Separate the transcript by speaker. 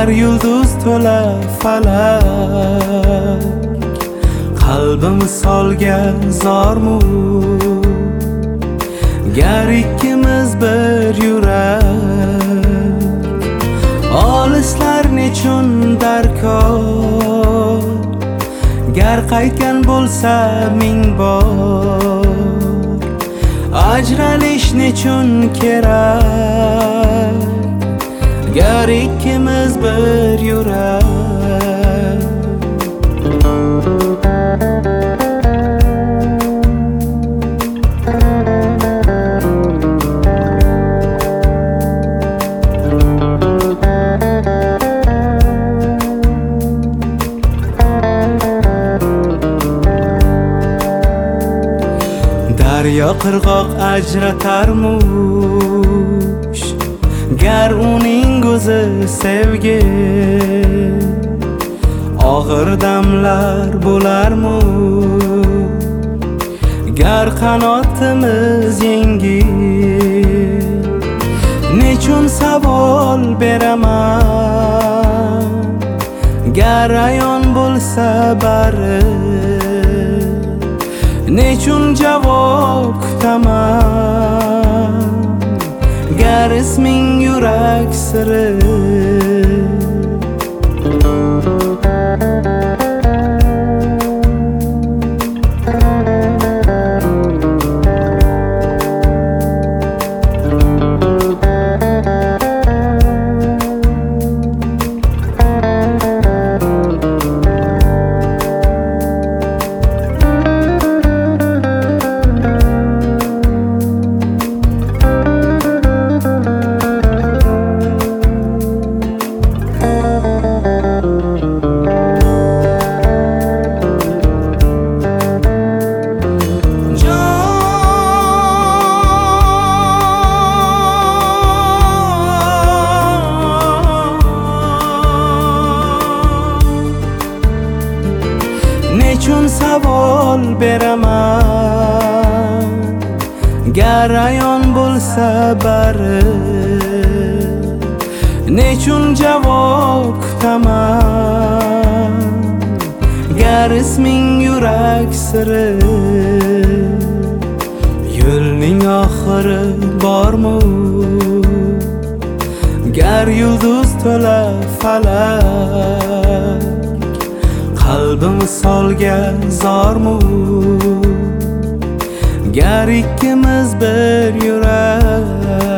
Speaker 1: gar yulduz to'la falak, qalbim solga zormu, gar ikkimiz bir yurak, olislar nechun darkor, gar qaytgan bo'lsa ming bor, ajralish nechun kerak, gar ikkimiz bir yurak. Daryo qirg'oq ajratarmush, gar uning o'zi sevgi, og'ir damlar bo'larmush, gar qanotimiz yengil. Nechun savol beraman, gar ayon bo'lsa bari, nechun javob kutaman, gar isming yurak siri. Nechun savol beraman, gar ayon bo'lsa bari, nechun javob kutaman, gar isming yurak siri. Yo'lning oxiri bormi, gar yulduz to'la falak, qalbim solga zormu, gar ikkimiz bir yurak.